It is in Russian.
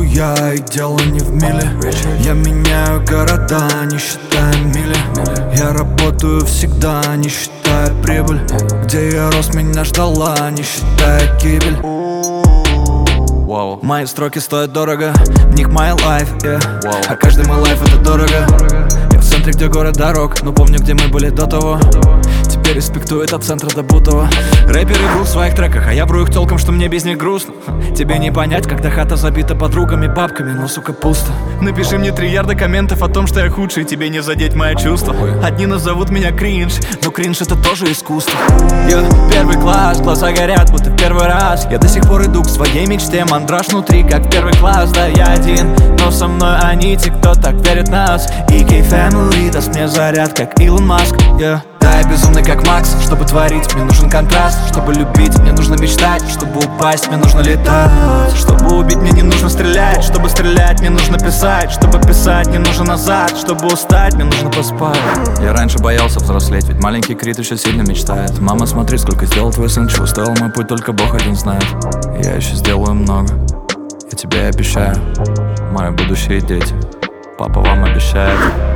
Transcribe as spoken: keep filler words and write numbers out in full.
я, и дело не в миле. Я меняю города, не считая мили. Я работаю всегда, не считая прибыль. Где я рос, меня ждала, не считая гибель. Wow. Мои строки стоят дорого, в них my life, yeah. Wow. А каждый мой лайф это дорого. Я в центре, где город дорог, но помню, где мы были до того. Теперь респектует от центра до Бутова. Рэперы врут в своих треках, а я вру их тёлкам, что мне без них грустно. Тебе не понять, когда хата забита подругами, бабками, но, сука, пусто. Напиши мне три ярда комментов о том, что я худший, тебе не задеть мои чувства. Одни назовут меня кринж, но кринж это тоже искусство. Я первый класс, глаза горят, будто в первый раз. Я до сих пор иду к своей мечте, мандраж внутри, как первый класс. Да, я один, но со мной они, те, кто так верит в нас. и кей Family даст мне заряд, как Илон Маск, yeah. Да, я безумный как Макс, чтобы творить, мне нужен контраст. Чтобы любить, мне нужно мечтать. Чтобы упасть, мне нужно летать. Чтобы убить, мне не нужно стрелять. Чтобы стрелять, мне нужно писать. Чтобы писать, мне нужно назад. Чтобы устать, мне нужно поспать. Я раньше боялся взрослеть, ведь маленький Крит еще сильно мечтает. Мама, смотри, сколько сделал твой сын, чего стоил мой путь, только Бог один знает. Я еще сделаю много, я тебе обещаю. Мои будущие дети, папа вам обещает.